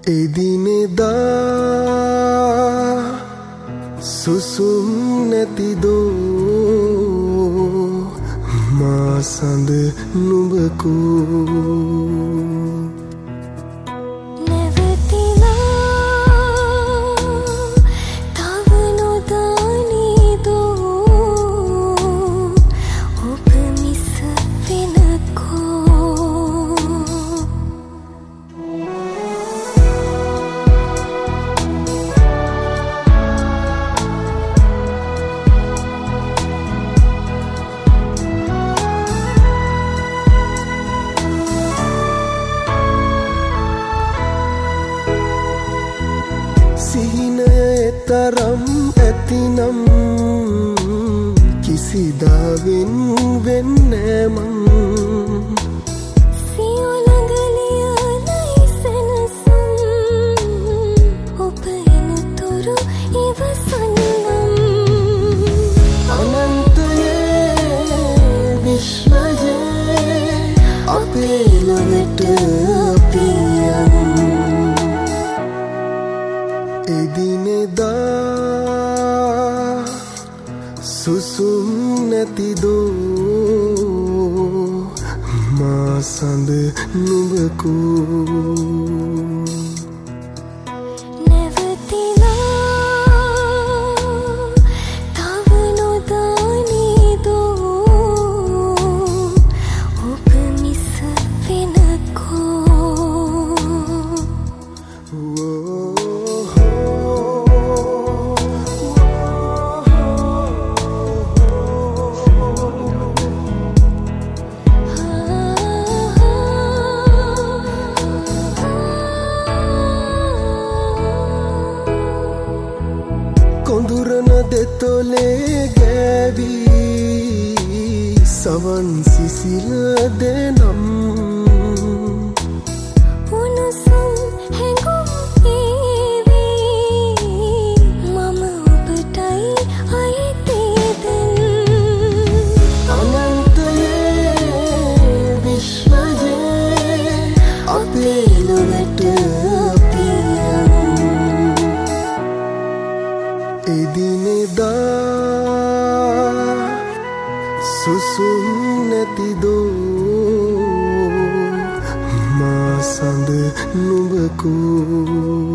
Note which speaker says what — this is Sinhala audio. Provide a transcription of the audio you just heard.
Speaker 1: එදිනෙදා සුසුම් නැතිදෝ මා සඳ නුඹකෝ තරම් ඇතිනම් කිසිදාවෙන් වෙන්නේ මං සියලඟ ලියලයි සනසම් ඔබ එනතුරු ඉවසන්නම් අනන්තයේ විශ්වයේ අපේ ළඟට පියන් එදිනෙදා සුසුම් නැතිදෝ මා සඳ නුඹකෝ කොඳුරන දෙතොලේ ගෑවී සවන් සිසිල් දෙනම් උණුසුම් හැඟුම් ඒවී මම ඔබටයි අයිතිදන් අනන්තයේ විශ්වයේ අපේ ළඟට එදිනෙදා සුසුම් නැතිදෝ මා සඳ නුඹකෝ